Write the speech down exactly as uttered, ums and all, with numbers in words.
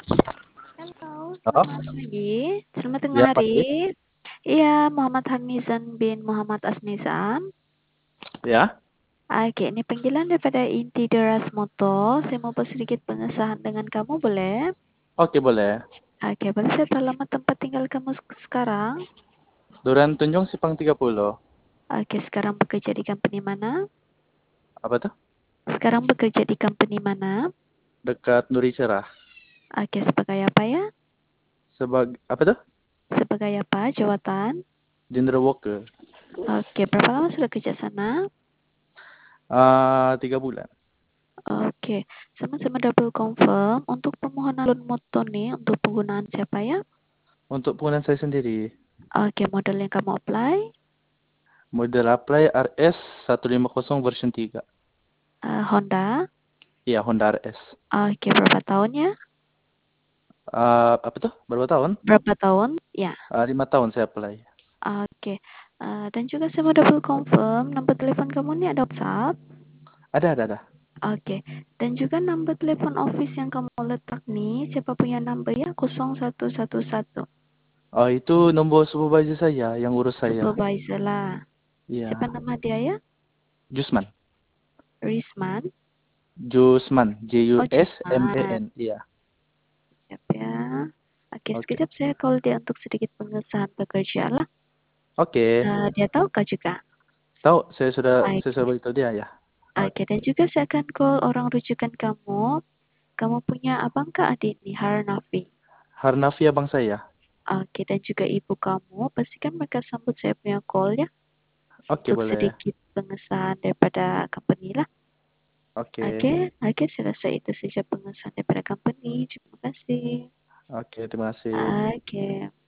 Halo, Oh, selamat pagi. Selamat tengah ya pagi. hari. Iya, Muhammad Hamizan bin Muhammad Asmizan. Ya, Oke, ini panggilan daripada inti Deras Motor. Saya mau bersedikit pengesahan dengan kamu, boleh? oke boleh. Oke, boleh saya tahu alamat tempat tinggal kamu sek- sekarang? Duran Tunjung Sipang tiga puluh. Oke, sekarang bekerja di company mana? Apa tuh? Sekarang bekerja di company mana? Dekat Duri Cerah. Oke, sebagai apa ya? Sebagai apa tuh? Sebagai apa? Jawatan? Gender worker. Oke, berapa lama sudah kerja sana? Ah, tiga bulan. Oke, sama-sama double confirm untuk permohonan loan motor nih untuk penggunaan siapa ya? Untuk penggunaan saya sendiri, Oke, model yang kamu apply, model apply R S seratus lima puluh version tiga. uh, Honda. Iya, Honda R S. Oke, berapa tahun ya? Ah, apa tuh? Berapa tahun? Berapa tahun? Ya. Ah, lima tahun saya apply. Oke. Uh, dan juga saya mau double confirm nomor telepon kamu nih ada WhatsApp. Ada, ada, ada. Oke. Dan juga nomor telepon office yang kamu letak nih, siapa punya number ya? nol satu satu satu. Oh, itu nomor supervisor saya yang urus saya. Supervisor lah. Siapa Iya, nama dia ya? Jusman. Risman. Jusman. J U Oh, S M A Jusman. N. Iya. Siap ya. Oke, Oke. sekejap saya call dia untuk sedikit pengesahan pekerja lah. Oke. Uh, dia tahu kah juga? Tahu, saya sudah saya sudah Oke. beritahu dia ya. Oke, dan juga saya akan call orang rujukan kamu. Kamu punya abang kah adik nih, Harnafi? Harnavia bang saya. Oke, dan juga ibu kamu. Pastikan mereka sambut saya punya call ya. Oke, Untuk boleh. sedikit pengesahan daripada company lah. Oke. Oke, oke, saya rasa itu saja pengesahan daripada company. Terima kasih. Oke, terima kasih. Oke.